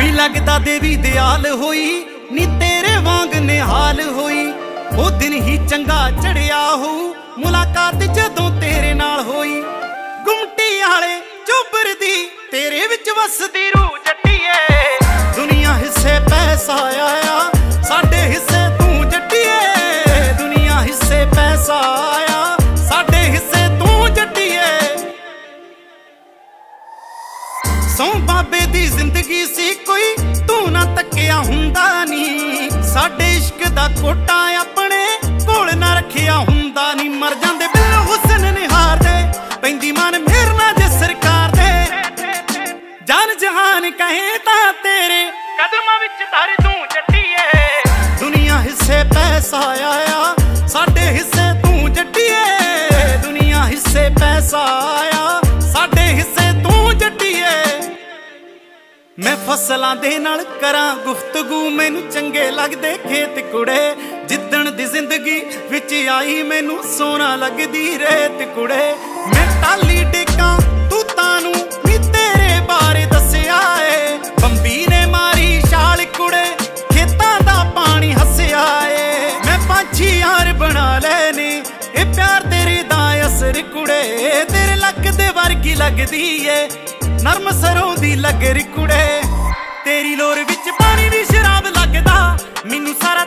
कोई लगदा देवी दयाल होई नी तेरे वांग निहाल होई। ओ दिन ही चंगा चढ़िया हो मुलाकात जदों तेरे नाल होई। गुमटी आले चोबर दी तेरे विच वसदी रूह जट्टीए। दुनिया हिस्से पैसा आया साडे हिस्से तू जट्टीए। दुनिया हिस्से पैसा आया साडे हिस्से तू जट्टीए। सौ बाबे दी जिंदगी सी कोई तू ना तकिया हुंदा नी। साडे इश्क दा कोटा अपने कोल ना रखिया हुंदा नी। मर जांदे बिल हुसन निहार दे पैंदी मन मेरे ना जे सरकार दे। जान जहान कहे तां तेरे कदमां विच धर तू जट्टीए। दुनिया हिस्से पैसा आया साडे हिस्से तू जट्टीए। दुनिया हिस्से पैसा आया साडे हिस्से तू जट्टीए। मैं फसलां दे नाल करां गुफ्तगू मैनू चंगे लगदे खेत कुड़े। जिद्दण दी जिंदगी विच आई मैनू सोना लगदी रेत कुड़े। मैं टाली टेकां तूतां नू नी तेरे बारे दस्सिया ए। बंबी ने मारी छाल कुड़े खेतां दा पानी हस्सिया ए। मैं पंछी यार बना लेने ए प्यार तेरे दा असर कुड़े। तेरे लक दे वर्गी लगदी ए नरम सरों दी लगरी कुड़े। तेरी लोर विच पानी भी शराब लगदा मैनू सारा